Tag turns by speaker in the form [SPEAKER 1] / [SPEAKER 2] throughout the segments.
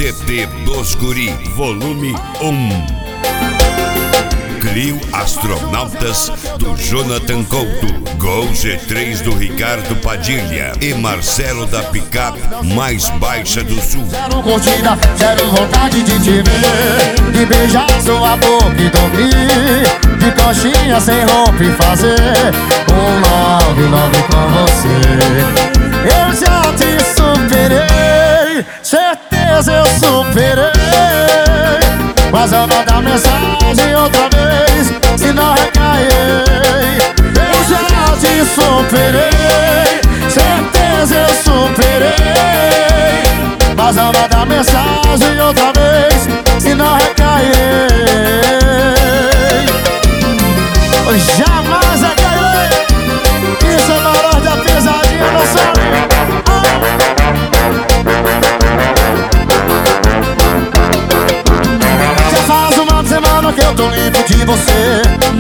[SPEAKER 1] CD dos Guri, volume 1. Trio Astronautas do Jonathan Couto, Gol G3 do Ricardo Padilha e Marcelo da Picape mais baixa do sul.
[SPEAKER 2] Zero curtida, zero vontade de te ver, de beijar sua boca e dormir, de coxinha sem roupa e fazer um love com você. Eu já te superei, certeza eu superei, mas eu vou dar mensagem outra vez, se não recairei. Eu já te superei, certeza eu superei, mas eu vou dar mensagem outra vez, se não recairei. Jamais recairei. Isso é maior da pesadinha, não sabe? Já faz uma semana que eu tô limpo de você.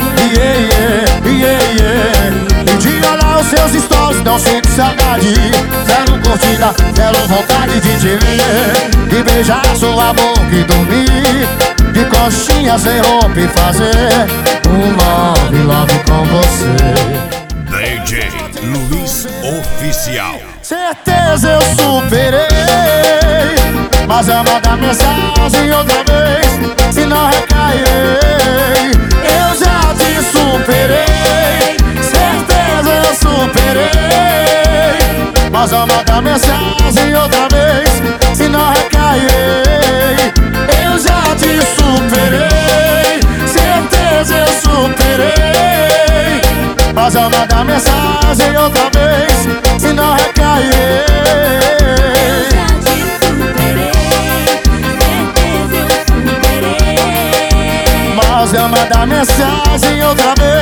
[SPEAKER 2] E de olhar os seus stories não sinto saudade. Zero curtida, zero vontade de te ver, de beijar sua boca e dormir, de coxinha sem roupa e fazer um love com você.
[SPEAKER 1] DJ Luiz Oficial.
[SPEAKER 2] Certeza eu superei, mas eu vou dar mensagem outra vez, se não recairei. Eu já te superei, certeza eu superei, mas eu vou dar mensagem outra vez, se não recairei. Eu já te superei, certeza eu superei, mas eu vou dar mensagem outra vez, se não recairei.
[SPEAKER 3] Eu já te superei, certeza eu superei,
[SPEAKER 2] mas eu vou dar mensagem outra vez.